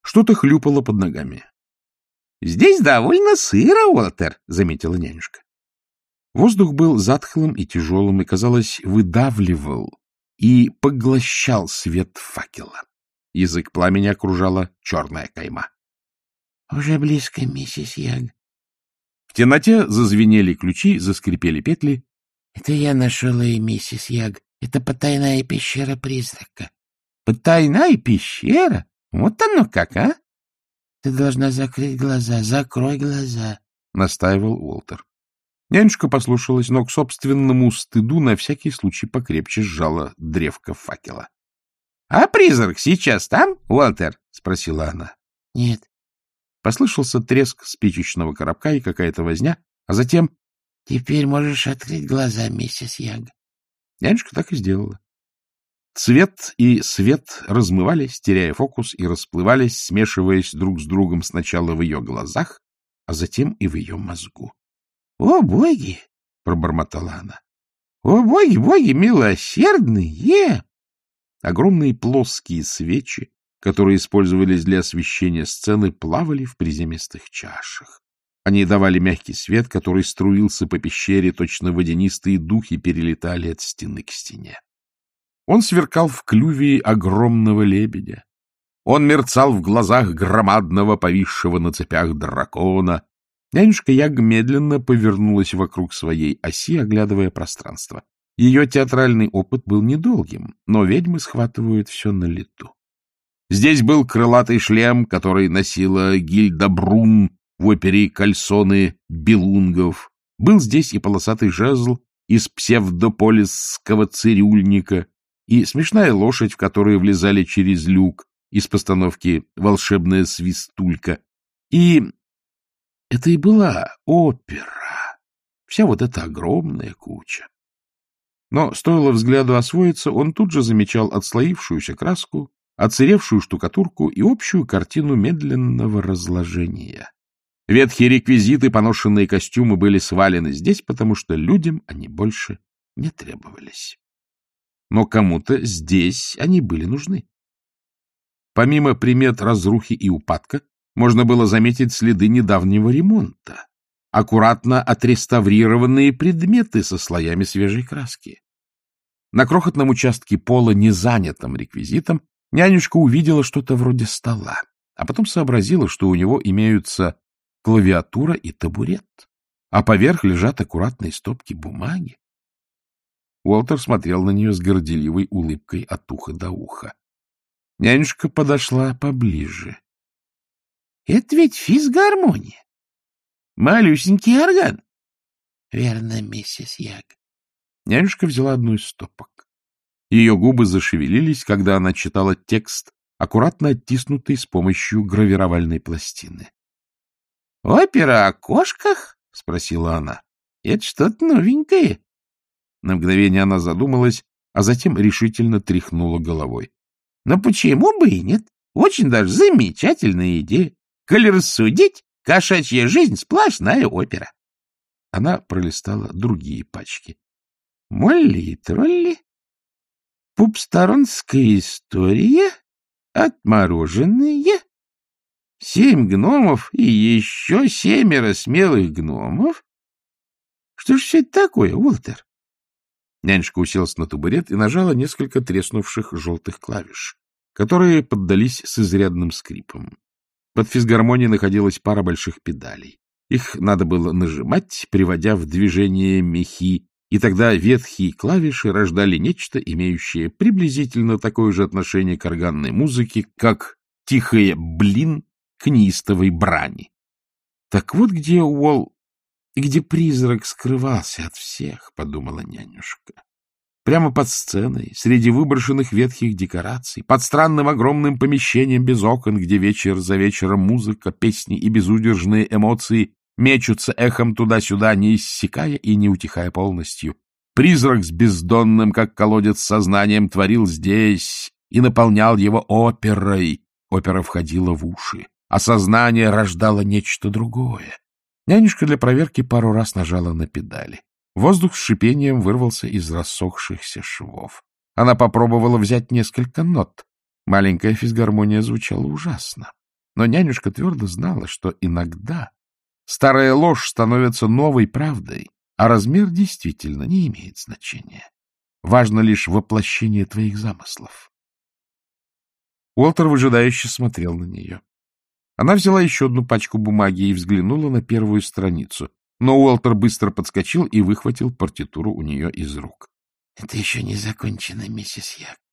Что-то хлюпало под ногами. — Здесь довольно сыро, Уолтер, — заметила нянюшка. Воздух был затхлым и тяжелым, и, казалось, выдавливал и поглощал свет факела. Язык пламени окружала черная кайма. — Уже близко, миссис Яг. В темноте зазвенели ключи, заскрипели петли. — Это я нашел ее, миссис Яг. Это потайная пещера призрака. — Потайная пещера? Вот оно как, а? — Ты должна закрыть глаза. Закрой глаза, — настаивал Уолтер. Нянюшка послушалась, но к собственному стыду на всякий случай покрепче сжала древко факела. — А призрак сейчас там, Уолтер? — спросила она. — Нет. Послышался треск спичечного коробка и какая-то возня, а затем... — Теперь можешь открыть глаза, миссис Яг. Нянюшка так и сделала. Цвет и свет размывались, теряя фокус, и расплывались, смешиваясь друг с другом сначала в ее глазах, а затем и в ее мозгу. — О, боги! — пробормотала она. — О, боги, боги милосердные! Огромные плоские свечи, которые использовались для освещения сцены, плавали в приземистых чашах. Они давали мягкий свет, который струился по пещере, точно водянистые духи перелетали от стены к стене. Он сверкал в клюве огромного лебедя. Он мерцал в глазах громадного, повисшего на цепях дракона. Нянюшка Яг медленно повернулась вокруг своей оси, оглядывая пространство. Ее театральный опыт был недолгим, но ведьмы схватывают все на лету. Здесь был крылатый шлем, который носила Гильда Брун в опере «Кальсоны Белунгов». Был здесь и полосатый жезл из псевдополисского цирюльника, и смешная лошадь, в которую влезали через люк из постановки «Волшебная свистулька». И это и была опера. Вся вот эта огромная куча. Но стоило взгляду освоиться, он тут же замечал отслоившуюся краску, отсыревшую штукатурку и общую картину медленного разложения. Ветхие реквизиты, поношенные костюмы были свалены здесь, потому что людям они больше не требовались. Но кому-то здесь они были нужны. Помимо примет разрухи и упадка, можно было заметить следы недавнего ремонта, аккуратно отреставрированные предметы со слоями свежей краски. На крохотном участке пола, не занятом реквизитом, нянюшка увидела что-то вроде стола, а потом сообразила, что у него имеются клавиатура и табурет, а поверх лежат аккуратные стопки бумаги. Уолтер смотрел на нее с горделивой улыбкой от уха до уха. Нянюшка подошла поближе. — Это ведь физгармония. Малюсенький орган. — Верно, миссис Яг. Нянюшка взяла одну из стопок. Ее губы зашевелились, когда она читала текст, аккуратно оттиснутый с помощью гравировальной пластины. — Опера о кошках? — спросила она. — Это что-то новенькое. На мгновение она задумалась, а затем решительно тряхнула головой. — Но почему бы и нет? Очень даже замечательная идея. Коли рассудить, кошачья жизнь — сплошная опера. Она пролистала другие пачки. Молли и тролли, пупсторонская история, отмороженные, 7 гномов и еще 7 смелых гномов. Что ж все это такое, Уолтер? Нянюшка уселась на табурет и нажала несколько треснувших желтых клавиш, которые поддались с изрядным скрипом. Под физгармонией находилась пара больших педалей. Их надо было нажимать, приводя в движение мехи, и тогда ветхие клавиши рождали нечто, имеющее приблизительно такое же отношение к органной музыке, как тихое «блин» к неистовой брани. Так вот где призрак скрывался от всех, — подумала нянюшка. Прямо под сценой, среди выброшенных ветхих декораций, под странным огромным помещением без окон, где вечер за вечером музыка, песни и безудержные эмоции мечутся эхом туда-сюда, не иссякая и не утихая полностью. Призрак с бездонным, как колодец, сознанием творил здесь и наполнял его оперой. Опера входила в уши, а сознание рождало нечто другое. Нянюшка для проверки пару раз нажала на педали. Воздух с шипением вырвался из рассохшихся швов. Она попробовала взять несколько нот. Маленькая физгармония звучала ужасно. Но нянюшка твердо знала, что иногда старая ложь становится новой правдой, а размер действительно не имеет значения. Важно лишь воплощение твоих замыслов. Уолтер выжидающе смотрел на нее. Она взяла еще одну пачку бумаги и взглянула на первую страницу, но Уолтер быстро подскочил и выхватил партитуру у нее из рук. — Это еще не закончено, миссис Як.